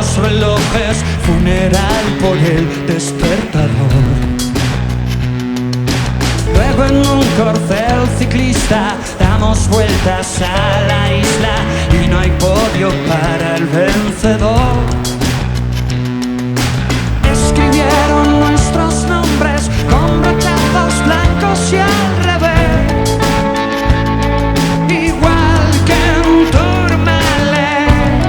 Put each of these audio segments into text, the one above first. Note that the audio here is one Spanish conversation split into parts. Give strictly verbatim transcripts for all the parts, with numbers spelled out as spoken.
los relojes, funeral por el despertador. Luego en un corcel ciclista damos vueltas a la isla y no hay podio para el vencedor. Escribieron nuestros nombres con brochados blancos y al revés, igual que en Tourmalet,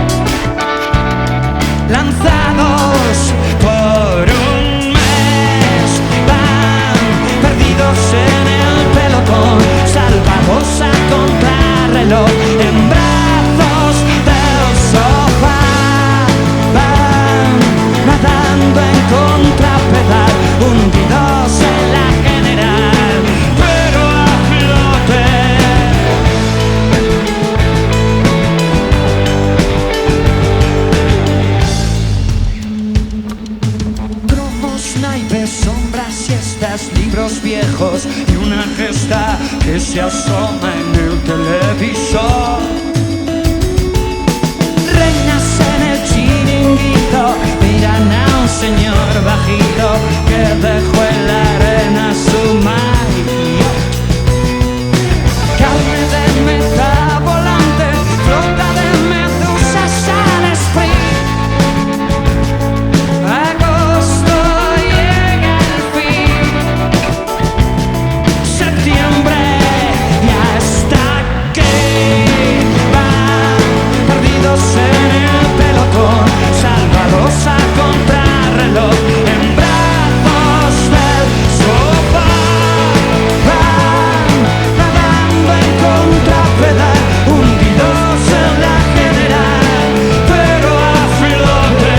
lanzados por un mes. Van perdidos en el pelotón, salvados a contrarreloj, en brazos del sofá. Van nadando en contrapedal, hundidos en la general, pero a flote. Cromos, naipes, sombras, siestas, libros viejos y una gesta que se asoma en el televisor. Reinas en el chiringuito miran a un señor bajito que dejó en la arena su maillot. Carne de meta volante, flota de medusas al sprint. Agosto llega el fin, septiembre ya está aquí. Van perdidos en el pelotón, salvados a contrarreloj, en brazos del sofá. Van nadando en contrapedal, hundidos en la general, pero a flote.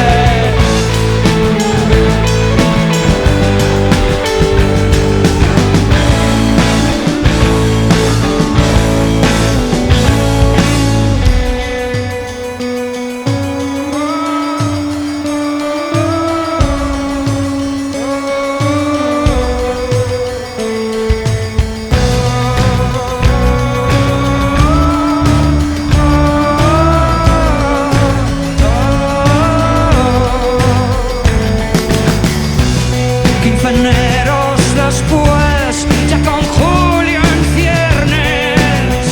Quinceañeros después, ya con Julio en ciernes,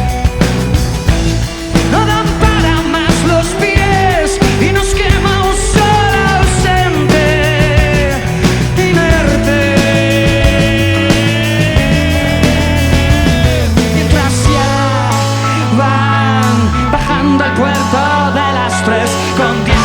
no dan para más los pies y nos quema un sol ausente, inerte. Mientras ya van bajando al puerto de las tres con